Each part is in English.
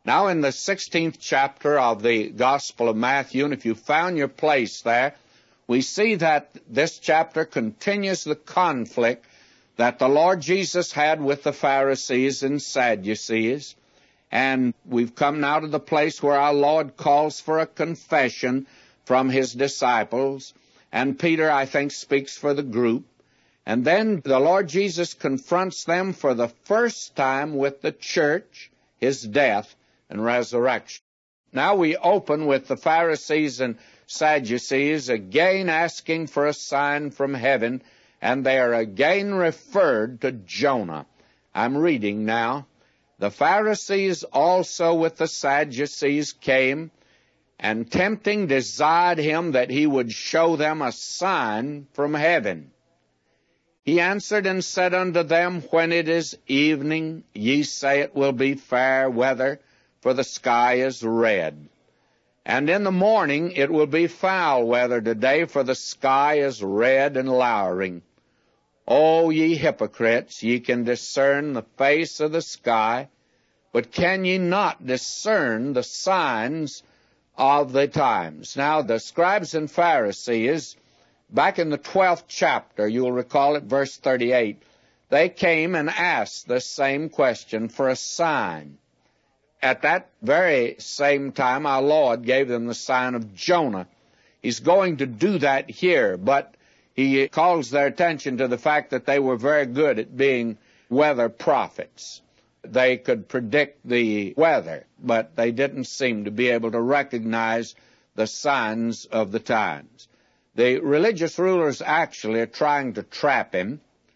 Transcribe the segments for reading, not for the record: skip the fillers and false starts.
Now in the 16th chapter of the Gospel of Matthew, and if you found your place there, we see that this chapter continues the conflict that the Lord Jesus had with the Pharisees and Sadducees. And we've come now to the place where our Lord calls for a confession from his disciples. And Peter, I think, speaks for the group. And then the Lord Jesus confronts them for the first time with the church, his death and resurrection. Now we open with the Pharisees and Sadducees again asking for a sign from heaven, and they are again referred to Jonah. I'm reading now. The Pharisees also with the Sadducees came, and tempting desired him that he would show them a sign from heaven. He answered and said unto them, When it is evening, ye say it will be fair weather, for the sky is red. And in the morning it will be foul weather today, for the sky is red and lowering. O ye hypocrites, ye can discern the face of the sky, but can ye not discern the signs of the times? Now the scribes and Pharisees, back in the 12th chapter, you'll recall it, verse 38, they came and asked the same question for a sign. At that very same time, our Lord gave them the sign of Jonah. He's going to do that here, but he calls their attention to the fact that they were very good at being weather prophets. They could predict the weather, but they didn't seem to be able to recognize the signs of the times. The religious rulers actually are trying to trap him,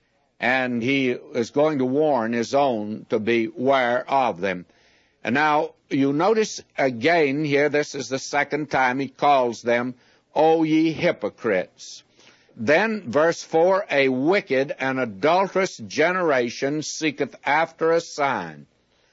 and he is going to warn his own to beware of them. And now, you notice again here, this is the second time he calls them, O ye hypocrites. Then, verse 4, a wicked and adulterous generation seeketh after a sign.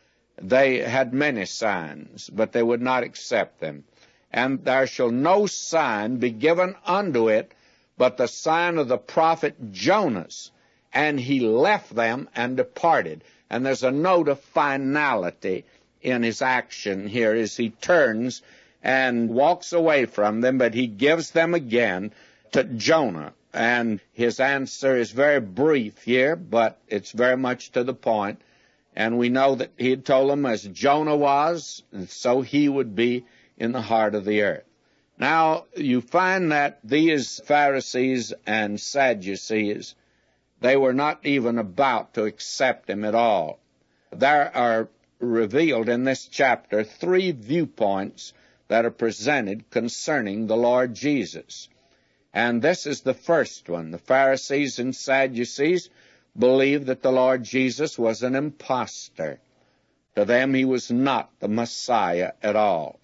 They had many signs, but they would not accept them. And there shall no sign be given unto it, but the sign of the prophet Jonas. And he left them and departed. And there's a note of finality in his action here as he turns and walks away from them, but he gives them again to Jonah. And his answer is very brief here, but it's very much to the point. And we know that he had told them as Jonah was, so he would be in the heart of the earth. Now, you find that these Pharisees and Sadducees, they were not even about to accept him at all. There are revealed in this chapter 3 viewpoints that are presented concerning the Lord Jesus. And this is the first one. The Pharisees and Sadducees believed that the Lord Jesus was an impostor. To them, he was not the Messiah at all.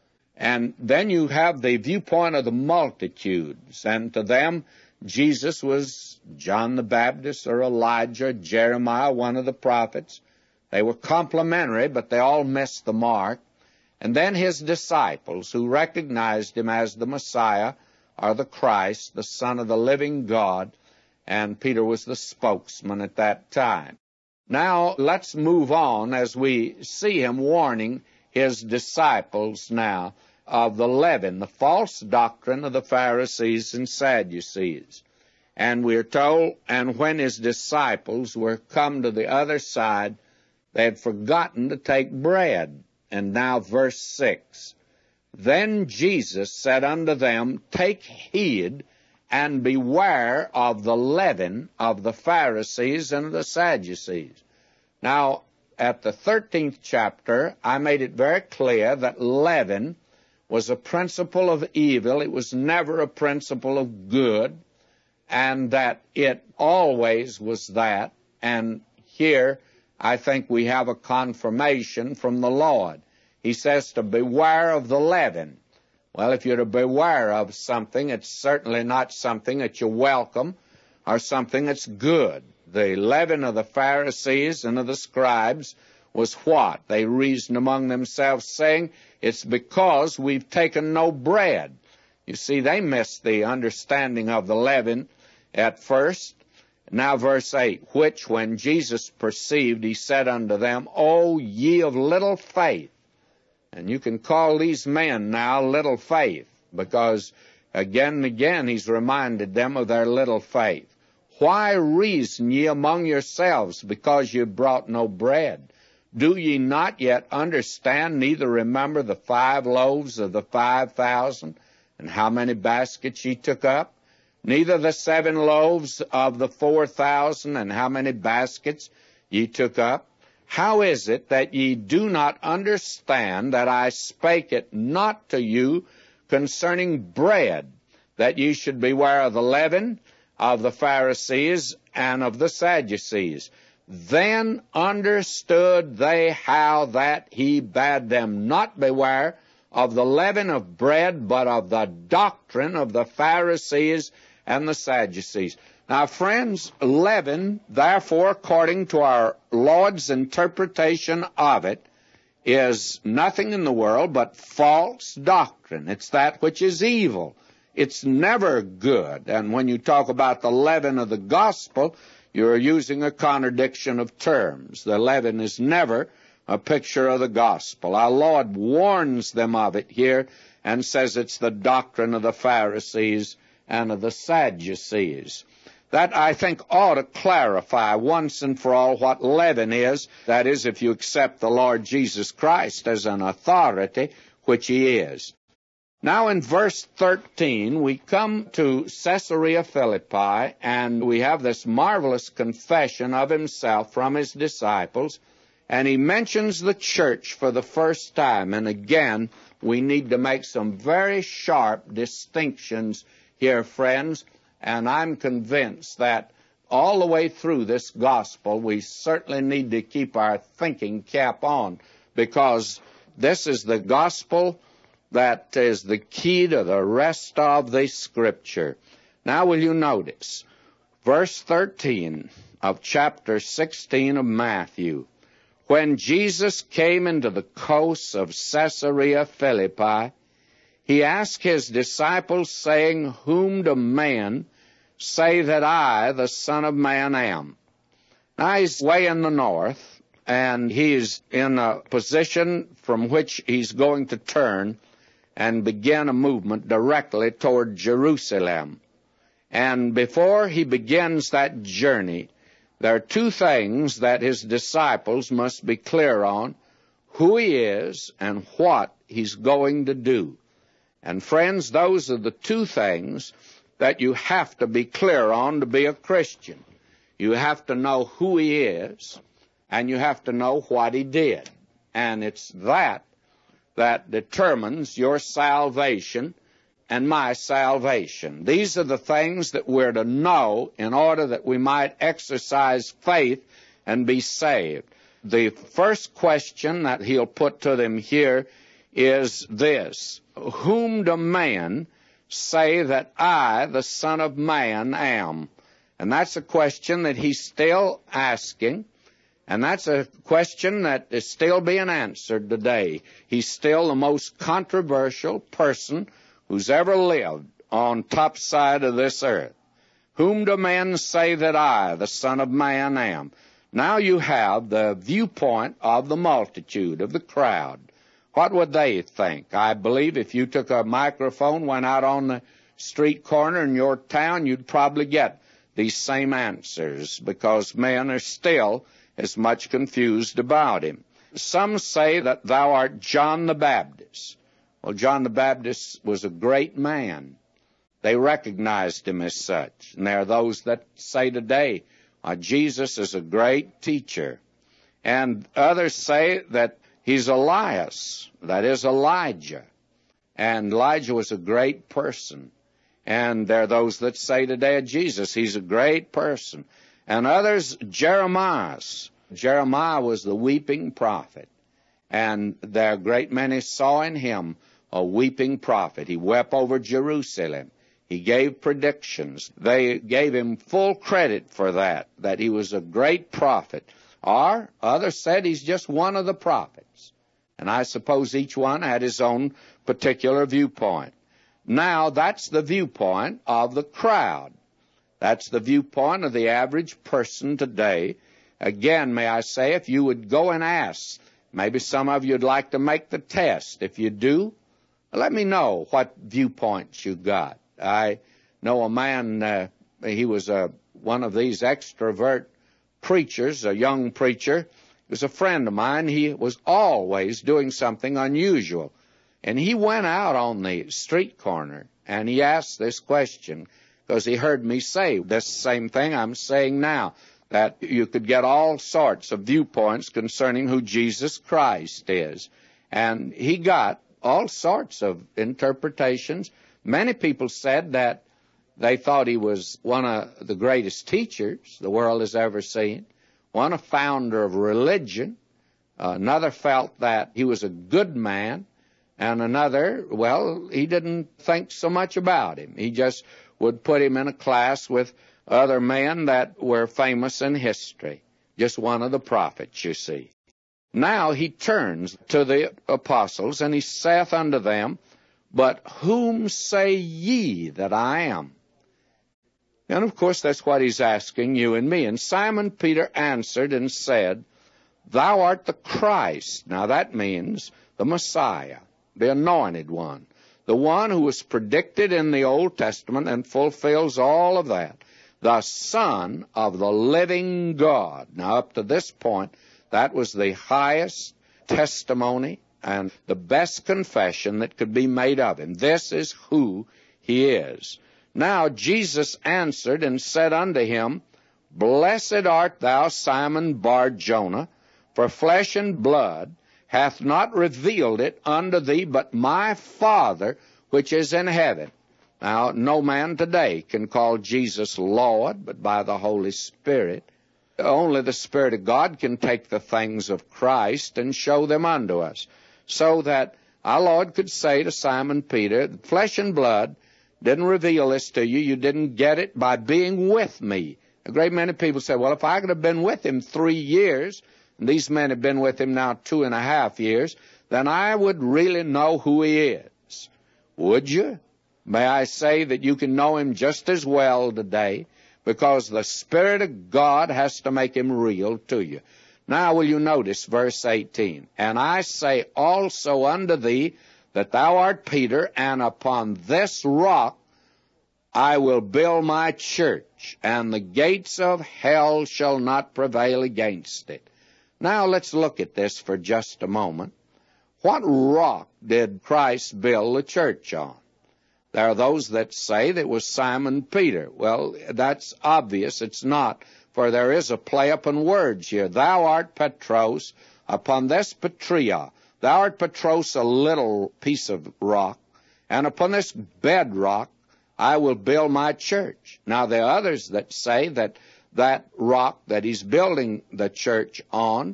And then you have the viewpoint of the multitudes, and to them, Jesus was John the Baptist or Elijah, Jeremiah, one of the prophets. They were complementary, but they all missed the mark. And then his disciples, who recognized him as the Messiah, are the Christ, the Son of the living God, and Peter was the spokesman at that time. Now, let's move on as we see him warning his disciples now of the leaven, the false doctrine of the Pharisees and Sadducees. And we're told, and when his disciples were come to the other side, they had forgotten to take bread. And now verse 6, Then Jesus said unto them, Take heed and beware of the leaven of the Pharisees and of the Sadducees. Now, at the 13th chapter, I made it very clear that leaven was a principle of evil. It was never a principle of good, and that it always was that. And here, I think we have a confirmation from the Lord. He says to beware of the leaven. Well, if you're to beware of something, it's certainly not something that you welcome or something that's good. The leaven of the Pharisees and of the scribes was what? They reasoned among themselves, saying, it's because we've taken no bread. You see, they missed the understanding of the leaven at first. Now verse 8, Which when Jesus perceived, he said unto them, O ye of little faith, And you can call these men now little faith, because again and again he's reminded them of their little faith. Why reason ye among yourselves, because ye brought no bread? Do ye not yet understand, neither remember the 5 loaves of the 5,000, and how many baskets ye took up? Neither the 7 loaves of the 4,000, and how many baskets ye took up? How is it that ye do not understand that I spake it not to you concerning bread, that ye should beware of the leaven of the Pharisees and of the Sadducees? Then understood they how that he bade them not beware of the leaven of bread, but of the doctrine of the Pharisees and the Sadducees. Now, friends, leaven, therefore, according to our Lord's interpretation of it, is nothing in the world but false doctrine. It's that which is evil. It's never good. And when you talk about the leaven of the gospel, you're using a contradiction of terms. The leaven is never a picture of the gospel. Our Lord warns them of it here and says it's the doctrine of the Pharisees and of the Sadducees. That, I think, ought to clarify once and for all what leaven is. That is, if you accept the Lord Jesus Christ as an authority, which he is. Now in verse 13, we come to Caesarea Philippi, and we have this marvelous confession of himself from his disciples, and he mentions the church for the first time. And again, we need to make some very sharp distinctions here, friends, and I'm convinced that all the way through this gospel, we certainly need to keep our thinking cap on, because this is the gospel that is the key to the rest of the Scripture. Now will you notice, verse 13 of chapter 16 of Matthew, when Jesus came into the coasts of Caesarea Philippi, he asked his disciples, saying, Whom do men say that I, the Son of Man, am? Now he's way in the north, and he's in a position from which he's going to turn and begin a movement directly toward Jerusalem. And before he begins that journey, there are 2 things that his disciples must be clear on: who he is and what he's going to do. And friends, those are the 2 things that you have to be clear on to be a Christian. You have to know who he is, and you have to know what he did. And it's that determines your salvation and my salvation. These are the things that we're to know in order that we might exercise faith and be saved. The first question that he'll put to them here is this: Whom do men say that I, the Son of Man, am? And that's a question that he's still asking. And that's a question that is still being answered today. He's still the most controversial person who's ever lived on top side of this earth. Whom do men say that I, the Son of Man, am? Now you have the viewpoint of the multitude, of the crowd. What would they think? I believe if you took a microphone, went out on the street corner in your town, you'd probably get these same answers, because men are still as much confused about him. Some say that thou art John the Baptist. Well, John the Baptist was a great man. They recognized him as such. And there are those that say today, Jesus is a great teacher. And others say that he's Elias, that is Elijah. And Elijah was a great person. And there are those that say today of Jesus, he's a great person. And others, Jeremiah. Jeremiah was the weeping prophet. And there are a great many saw in him a weeping prophet. He wept over Jerusalem. He gave predictions. They gave him full credit for that he was a great prophet. Or others said he's just one of the prophets. And I suppose each one had his own particular viewpoint. Now, that's the viewpoint of the crowd. That's the viewpoint of the average person today. Again, may I say, if you would go and ask Maybe some of you would like to make the test. If you do, let me know what viewpoints you got. I know a man, he was one of these extrovert preachers, a young preacher. He was a friend of mine. He was always doing something unusual. And he went out on the street corner and he asked this question, because he heard me say this same thing I'm saying now, that you could get all sorts of viewpoints concerning who Jesus Christ is. And he got all sorts of interpretations. Many people said that they thought he was one of the greatest teachers the world has ever seen, one a founder of religion. Another felt that he was a good man, and another, well, he didn't think so much about him. He just would put him in a class with other men that were famous in history. Just one of the prophets, you see. Now he turns to the apostles, and he saith unto them, But whom say ye that I am? And of course that's what he's asking you and me. And Simon Peter answered and said, Thou art the Christ. Now that means the Messiah, the anointed one, the one who was predicted in the Old Testament and fulfills all of that, the Son of the living God. Now up to this point, that was the highest testimony and the best confession that could be made of him. This is who he is. Now Jesus answered and said unto him, Blessed art thou, Simon Bar-Jonah, for flesh and blood hath not revealed it unto thee, but my Father which is in heaven. Now, no man today can call Jesus Lord, but by the Holy Spirit. Only the Spirit of God can take the things of Christ and show them unto us. So that our Lord could say to Simon Peter, Flesh and blood didn't reveal this to you. You didn't get it by being with me. A great many people say, well, if I could have been with him 3 years, and these men have been with him now 2.5 years, then I would really know who he is. Would you? May I say that you can know him just as well today, because the Spirit of God has to make him real to you. Now will you notice verse 18, And I say also unto thee that thou art Peter, and upon this rock I will build my church, and the gates of hell shall not prevail against it. Now let's look at this for just a moment. What rock did Christ build the church on? There are those that say that it was Simon Peter. Well, that's obvious. It's not, for there is a play upon words here. Thou art Petros, upon this Petria. Thou art Petros, a little piece of rock, and upon this bedrock I will build my church. Now there are others that say that that rock that he's building the church on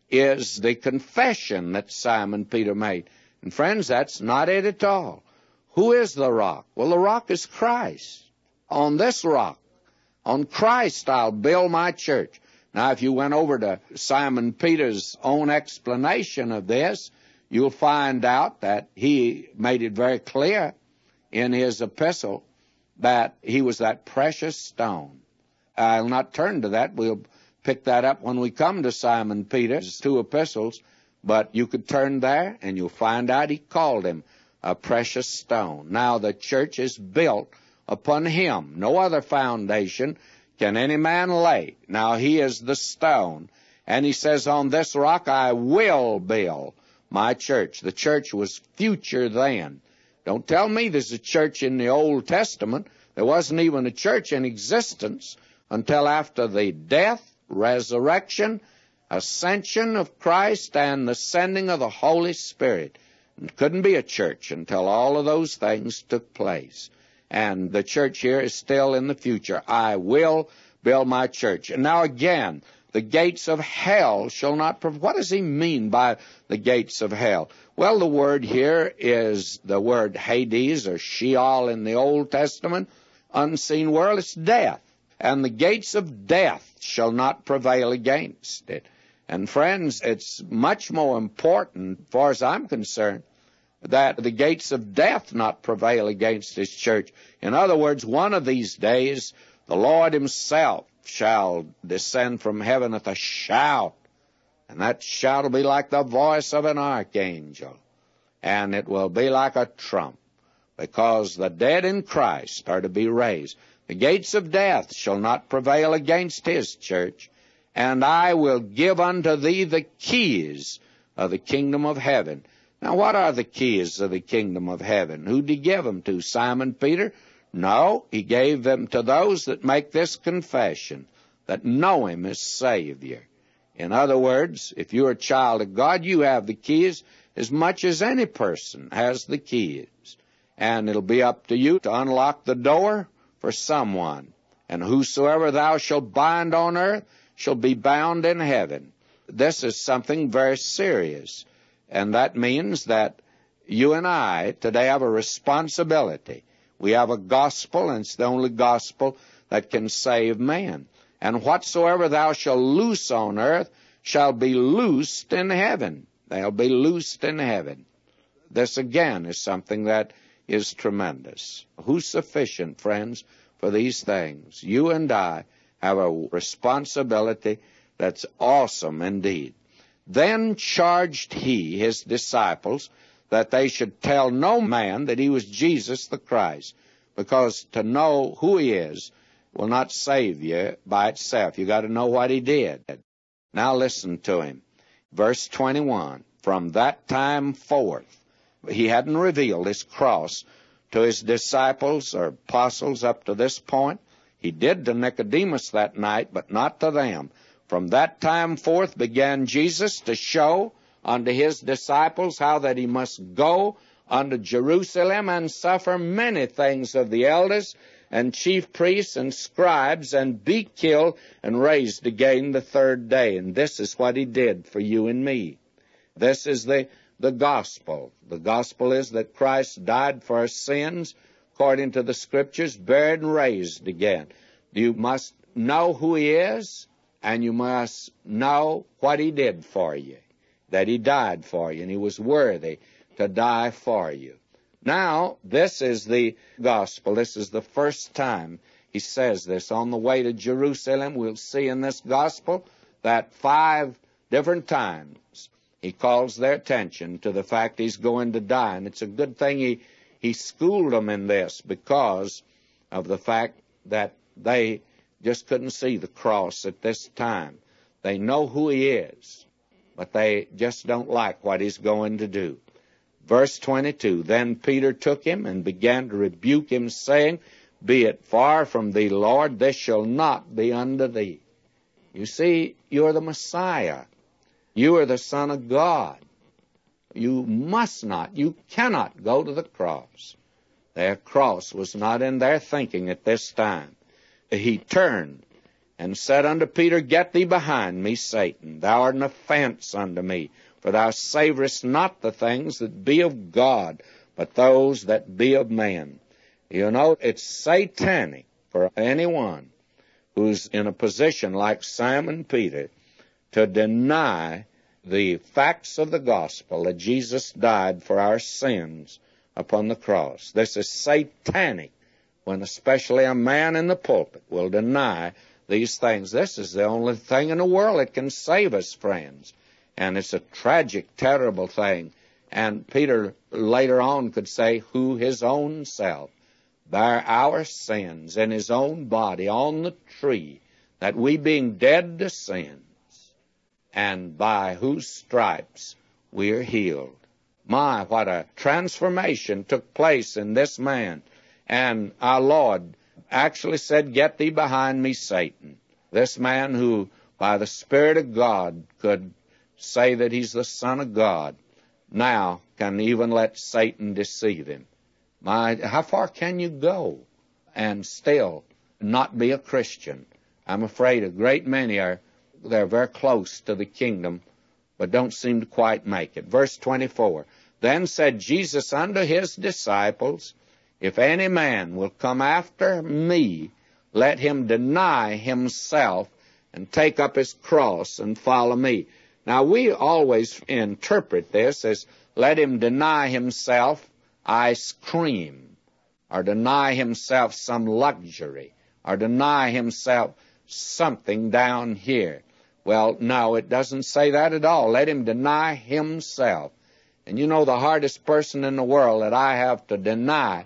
is the confession that Simon Peter made. And friends, that's not it at all. Who is the rock? Well, the rock is Christ. On this rock, on Christ, I'll build my church. Now, if you went over to Simon Peter's own explanation of this, you'll find out that he made it very clear in his epistle that he was that precious stone. I'll not turn to that. We'll pick that up when we come to Simon Peter's 2 epistles, but you could turn there and you'll find out he called him a precious stone. Now, the church is built upon him. No other foundation can any man lay. Now, he is the stone. And he says, on this rock I will build my church. The church was future then. Don't tell me there's a church in the Old Testament. There wasn't even a church in existence until after the death, resurrection, ascension of Christ, and the sending of the Holy Spirit. It couldn't be a church until all of those things took place. And the church here is still in the future. I will build my church. And now again, the gates of hell shall not prevail. What does he mean by the gates of hell? Well, the word here is the word Hades or Sheol in the Old Testament. Unseen world, it's death. And the gates of death shall not prevail against it. And friends, it's much more important, as far as I'm concerned, that the gates of death not prevail against his church. In other words, one of these days, the Lord himself shall descend from heaven with a shout, And that shout will be like the voice of an archangel, and it will be like a trump, because the dead in Christ are to be raised. The gates of death shall not prevail against his church, and I will give unto thee the keys of the kingdom of heaven. Now, what are the keys of the kingdom of heaven? Who did he give them to? Simon Peter? No, he gave them to those that make this confession, that know him as Savior. In other words, if you're a child of God, you have the keys as much as any person has the keys. And it'll be up to you to unlock the door for someone. And whosoever thou shalt bind on earth shall be bound in heaven. This is something very serious. And that means that you and I today have a responsibility. We have a gospel, and it's the only gospel that can save man. And whatsoever thou shalt loose on earth shall be loosed in heaven. They'll be loosed in heaven. This again is something that is tremendous. Who's sufficient, friends, for these things? You and I have a responsibility that's awesome indeed. Then charged he his disciples that they should tell no man that he was Jesus the Christ, because to know who he is will not save you by itself. You got to know what he did. Now listen to him. Verse 21, from that time forth, he hadn't revealed his cross to his disciples or apostles up to this point. He did to Nicodemus that night, but not to them. From that time forth began Jesus to show unto his disciples how that he must go unto Jerusalem and suffer many things of the elders and chief priests and scribes, and be killed and raised again the third day. And this is what he did for you and me. This is the gospel. The gospel is that Christ died for our sins, according to the Scriptures, buried and raised again. You must know who he is, and you must know what he did for you, that he died for you, and he was worthy to die for you. Now, this is the gospel. This is the first time he says this. On the way to Jerusalem, we'll see in this gospel that 5 different times he calls their attention to the fact he's going to die. And it's a good thing he schooled them in this, because of the fact that they just couldn't see the cross at this time. They know who he is, but they just don't like what he's going to do. Verse 22, then Peter took him and began to rebuke him, saying, be it far from thee, Lord, this shall not be unto thee. You see, you're the Messiah. You are the Son of God. You must not, you cannot go to the cross. Their cross was not in their thinking at this time. He turned and said unto Peter, get thee behind me, Satan. Thou art an offense unto me. For thou savorest not the things that be of God, but those that be of man. You know, it's satanic for anyone who's in a position like Simon Peter to deny the facts of the gospel that Jesus died for our sins upon the cross. This is satanic when especially a man in the pulpit will deny these things. This is the only thing in the world that can save us, friends. And it's a tragic, terrible thing. And Peter later on could say, who his own self bare our sins in his own body on the tree, that we being dead to sins, and by whose stripes we are healed. My, what a transformation took place in this man. And our Lord actually said, get thee behind me, Satan. This man who, by the Spirit of God, could say that he's the Son of God, now can even let Satan deceive him. How far can you go and still not be a Christian? I'm afraid a great many they're very close to the kingdom, but don't seem to quite make it. Verse 24, then said Jesus unto his disciples, if any man will come after me, let him deny himself and take up his cross and follow me. Now, we always interpret this as let him deny himself ice cream, or deny himself some luxury, or deny himself something down here. Well, no, it doesn't say that at all. Let him deny himself. And you know, the hardest person in the world that I have to deny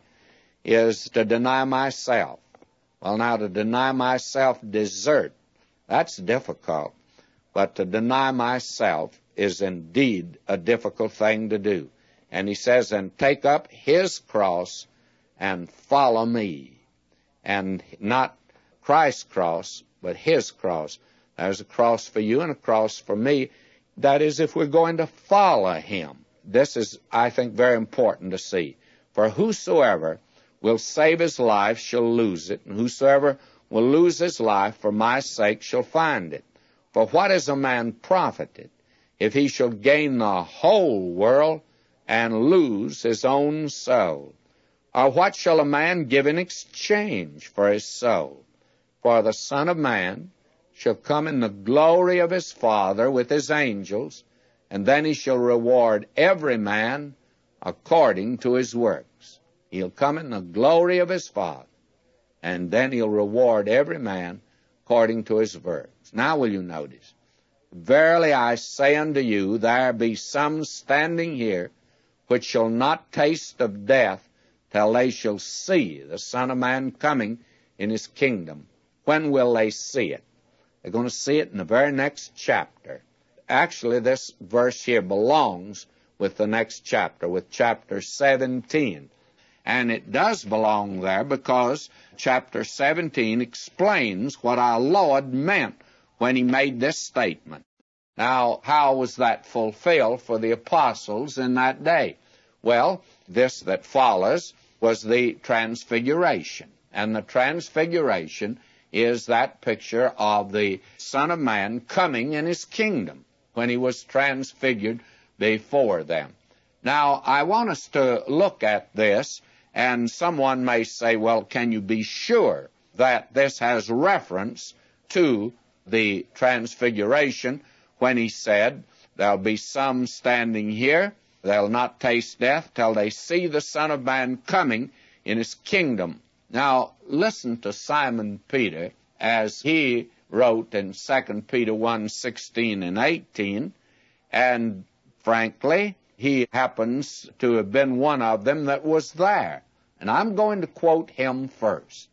is to deny myself. Well, now, to deny myself desert, that's difficult. But to deny myself is indeed a difficult thing to do. And he says, and take up his cross and follow me. And not Christ's cross, but his cross. There's a cross for you and a cross for me. That is, if we're going to follow him. This is, I think, very important to see. For whosoever will save his life shall lose it, and whosoever will lose his life for my sake shall find it. For what is a man profited if he shall gain the whole world and lose his own soul? Or what shall a man give in exchange for his soul? For the Son of Man shall come in the glory of his Father with his angels, and then he shall reward every man according to his works. He'll come in the glory of his Father, and then he'll reward every man according to his works. Now will you notice? Verily I say unto you, there be some standing here which shall not taste of death till they shall see the Son of Man coming in his kingdom. When will they see it? They're going to see it in the very next chapter. Actually, this verse here belongs with the next chapter, with chapter 17. And it does belong there because chapter 17 explains what our Lord meant when he made this statement. Now, how was that fulfilled for the apostles in that day? Well, this that follows was the transfiguration. And the transfiguration is that picture of the Son of Man coming in his kingdom when he was transfigured before them. Now, I want us to look at this, and someone may say, well, can you be sure that this has reference to the transfiguration when he said, there'll be some standing here, they'll not taste death till they see the Son of Man coming in his kingdom. Now, listen to Simon Peter as he wrote in 2 Peter 1:16 and 18, and frankly, he happens to have been one of them that was there. And I'm going to quote him first.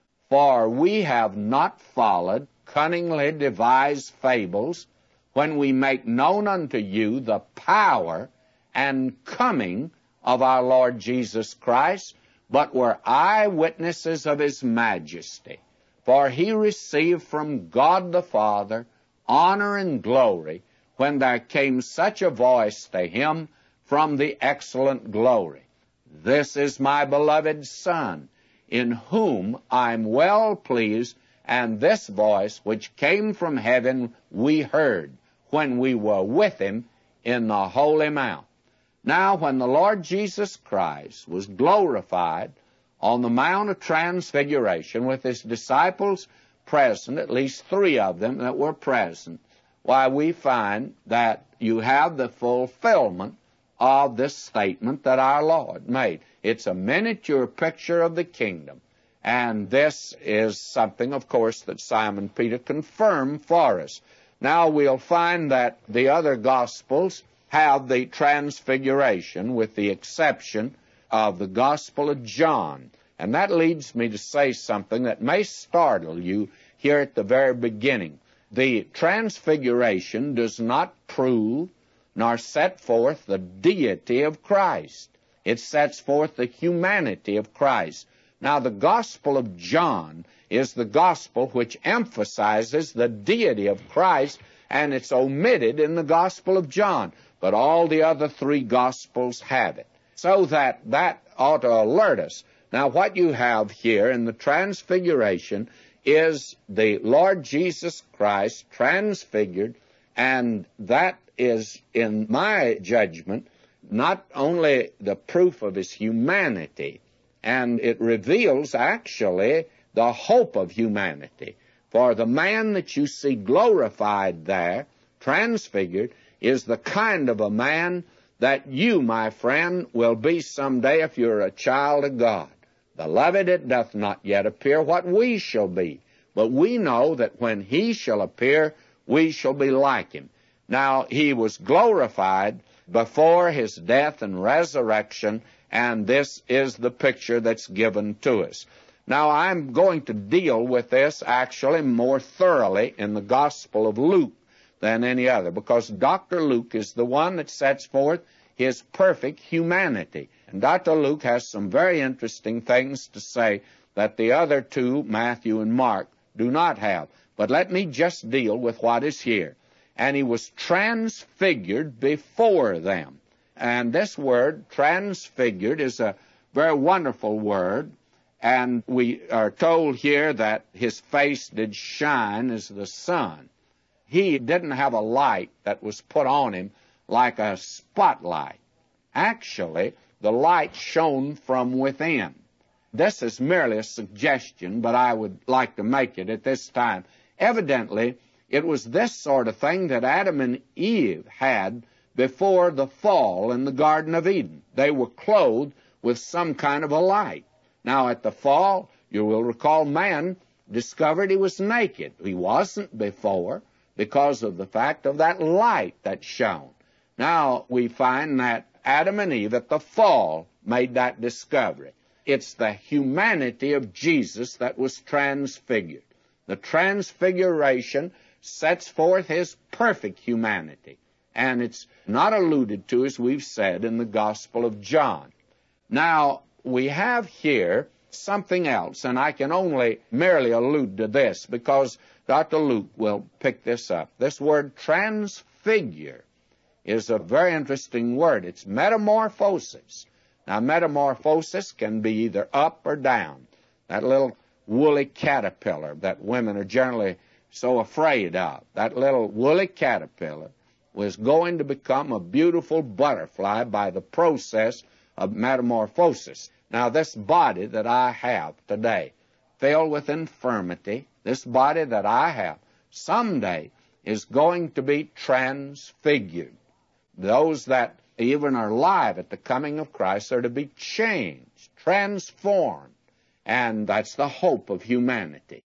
For we have not followed cunningly devised fables when we make known unto you the power and coming of our Lord Jesus Christ, but were eyewitnesses of his majesty. For he received from God the Father honor and glory when there came such a voice to him from the excellent glory. This is my beloved Son, in whom I'm well pleased, and this voice which came from heaven we heard when we were with him in the Holy Mount. Now, when the Lord Jesus Christ was glorified on the Mount of Transfiguration with his disciples present, at least 3 of them that were present, why, we find that you have the fulfillment of this statement that our Lord made. It's a miniature picture of the kingdom. And this is something, of course, that Simon Peter confirmed for us. Now we'll find that the other Gospels have the transfiguration, with the exception of the Gospel of John. And that leads me to say something that may startle you here at the very beginning. The transfiguration does not prove nor set forth the deity of Christ. It sets forth the humanity of Christ. Now, the Gospel of John is the Gospel which emphasizes the deity of Christ, and it's omitted in the Gospel of John. But all the other 3 Gospels have it. So that ought to alert us. Now, what you have here in the Transfiguration is the Lord Jesus Christ transfigured, and that is, in my judgment, not only the proof of his humanity, and it reveals actually the hope of humanity. For the man that you see glorified there, transfigured, is the kind of a man that you, my friend, will be someday if you're a child of God. Beloved, it doth not yet appear what we shall be, but we know that when he shall appear, we shall be like him. Now, he was glorified before his death and resurrection, and this is the picture that's given to us. Now, I'm going to deal with this actually more thoroughly in the Gospel of Luke than any other, because Dr. Luke is the one that sets forth his perfect humanity. And Dr. Luke has some very interesting things to say that the other two, Matthew and Mark, do not have. But let me just deal with what is here. And he was transfigured before them. And this word, transfigured, is a very wonderful word. And we are told here that his face did shine as the sun. He didn't have a light that was put on him like a spotlight. Actually, the light shone from within. This is merely a suggestion, but I would like to make it at this time. Evidently, it was this sort of thing that Adam and Eve had before the fall in the Garden of Eden. They were clothed with some kind of a light. Now, at the fall, you will recall man discovered he was naked. He wasn't before because of the fact of that light that shone. Now, we find that Adam and Eve at the fall made that discovery. It's the humanity of Jesus that was transfigured. The transfiguration sets forth his perfect humanity, and it's not alluded to, as we've said, in the Gospel of John. Now, we have here something else, and I can only merely allude to this because Dr. Luke will pick this up. This word transfigure is a very interesting word. It's metamorphosis. Now, metamorphosis can be either up or down. That little woolly caterpillar that women are generally so afraid of, that little woolly caterpillar was going to become a beautiful butterfly by the process of metamorphosis. Now, this body that I have today, filled with infirmity, this body that I have, someday is going to be transfigured. Those that even are alive at the coming of Christ are to be changed, transformed, and that's the hope of humanity.